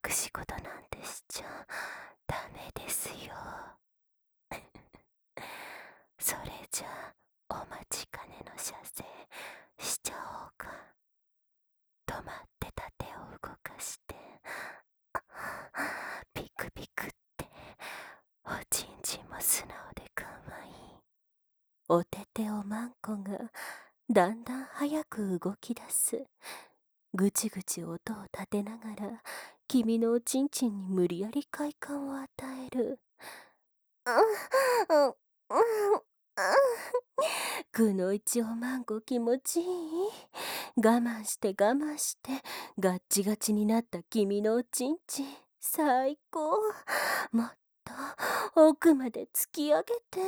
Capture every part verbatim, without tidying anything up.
隠し事なんてしちゃダメですよ。それじゃあお待ちかねの射精しちゃおうか。止まってた手を動かしてピクピクっておちんちんも素直でかわいい。おてておまんこがだんだん早く動き出す。ぐちぐち音を立てながら君のおちんちんに無理やり快感を与える。うんうんくのいちおまんこ気持ちいい。我慢して我慢してガッチガチになった君のおちんちん最高。もっと奥まで突き上げて。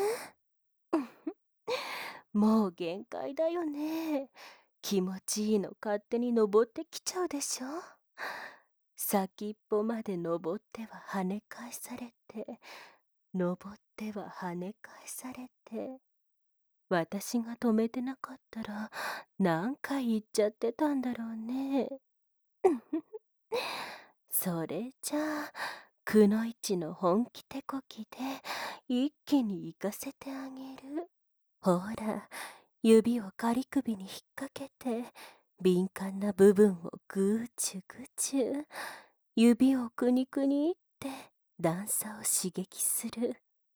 もう限界だよね。気持ちいいの勝手に登ってきちゃうでしょ。先っぽまで登っては跳ね返されて、登っては跳ね返されて。私が止めてなかったら何回言っちゃってたんだろうね。それじゃあくのいちの本気手こきで一気に行かせてあげる。ほら、指を仮首に引っ掛けて敏感な部分をぐーちゅぐちゅ。指をくにくにって段差を刺激する。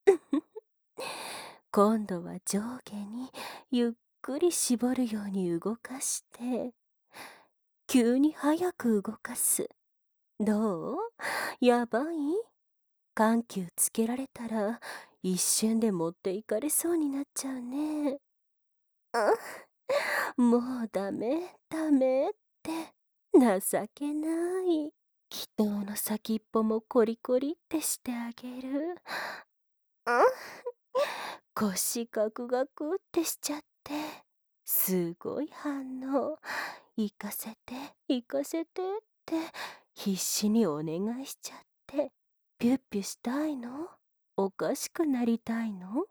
今度は上下にゆっくり絞るように動かして急に早く動かす。どう？やばい？緩急つけられたら一瞬で持っていかれそうになっちゃうね。もうダメダメって情けない。祈祷の先っぽもコリコリってしてあげる。腰ガクガクってしちゃってすごい反応。行かせて行かせてって必死にお願いしちゃって。ピュッピュしたいの？おかしくなりたいの？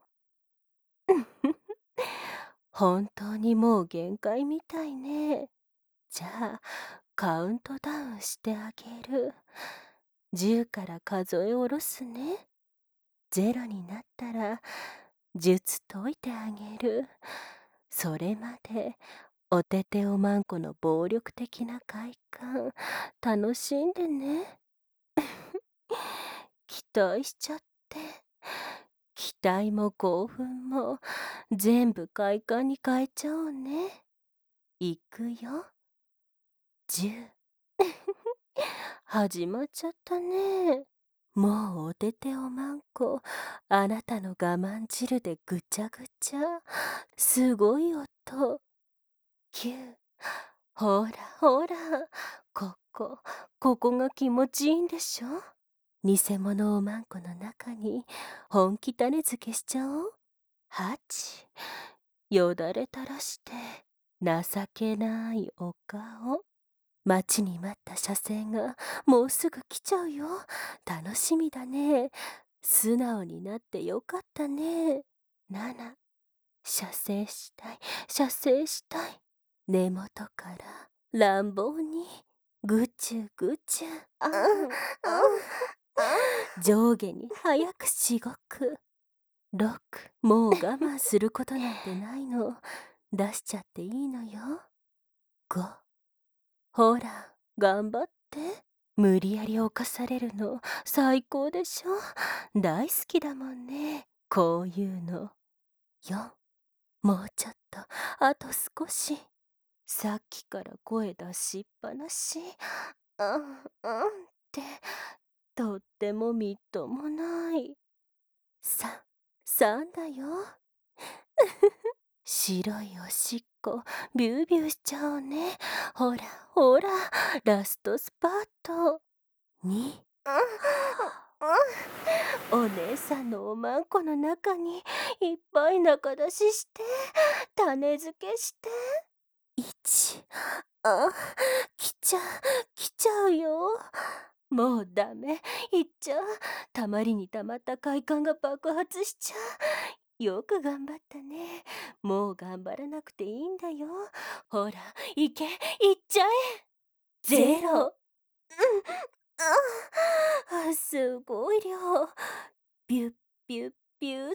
本当にもう限界みたいね。じゃあカウントダウンしてあげる。じゅうから数え下ろすね。ゼロになったら術解いてあげる。それまでおてておまんこの暴力的な快感楽しんでね。期待しちゃって。期待も興奮も全部快感に変えちゃおうね。いくよ。じゅう。始まっちゃったね。もうおてておまんこあなたの我慢汁でぐちゃぐちゃ。すごい音。きゅう。ほらほらここここが気持ちいいんでしょ。偽物おまんこの中に本気種付けしちゃおう。はち。よだれ垂らして情けないお顔。待ちに待った射精がもうすぐ来ちゃうよ。楽しみだね。素直になってよかったね。なな。射精したい射精したい。根元から乱暴にぐちゅぐちゅ。上下に早くしごく。ろく。もう我慢することなんてないの。出しちゃっていいのよ。ご。ほら頑張って。無理やり犯されるの最高でしょ。大好きだもんねこういうの。よん。もうちょっとあと少し。さっきから声出しっぱなし。うんうんってとってもみっともない。さん。さんだよ。白いおしっこビュービューしちゃおうね。ほらほらラストスパート。に。お姉さんのおまんこの中にいっぱい中出しして種付けして。いち。あ、来ちゃう来ちゃうよ。もうダメいっちゃう。たまりにたまった快感が爆発しちゃう。よく頑張ったね。もう頑張らなくていいんだよ。ほら行け行っちゃえ。ゼロ。 あ、すごい量。ビュッビュッビュッって、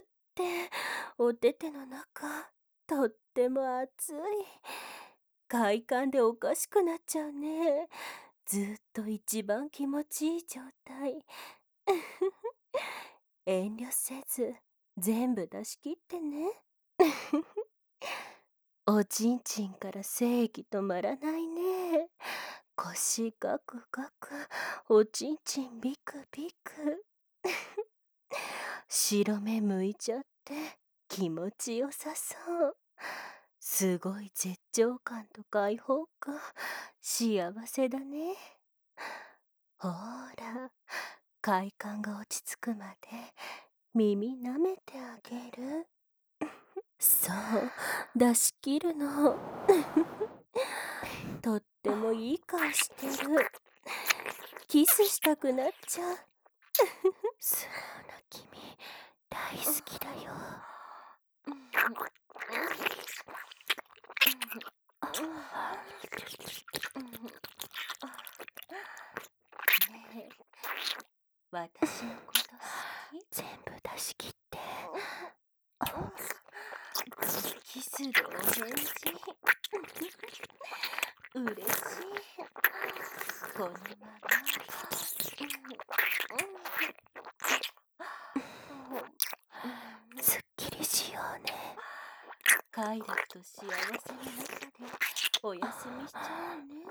おてての中、とっても熱い。快感でおかしくなっちゃうね。ずっと一番気持ちいい状態。遠慮せず、全部出し切ってね。おちんちんから精液止まらないね。腰ガクガク、おちんちんビクビク。白目向いちゃって気持ちよさそう。すごい絶頂感と解放感。幸せだね。ほーら、快感が落ち着くまで耳舐めてあげる。そう、出し切るの。とってもいい顔してる。キスしたくなっちゃう。素直な君、大好きだよ。ねえ、私のこと好き？全部出し切って。キスでお返事。嬉しい。このまますっきりしようね。快楽と幸せの中でお休みしちゃうね。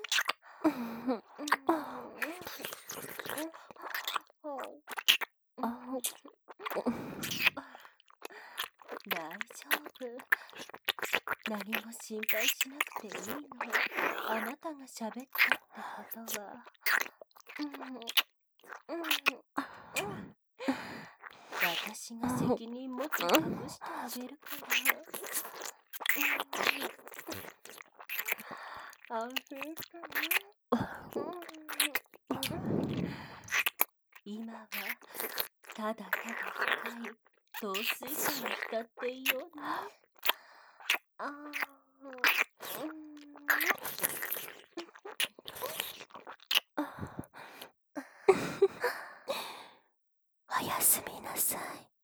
大丈夫。何も心配しなくていいの。あなたが喋ったってことは。私が責任持って隠してあげるから。安心したね。今はただただ深い陶酔感に浸っていようね。あおやすみなさい。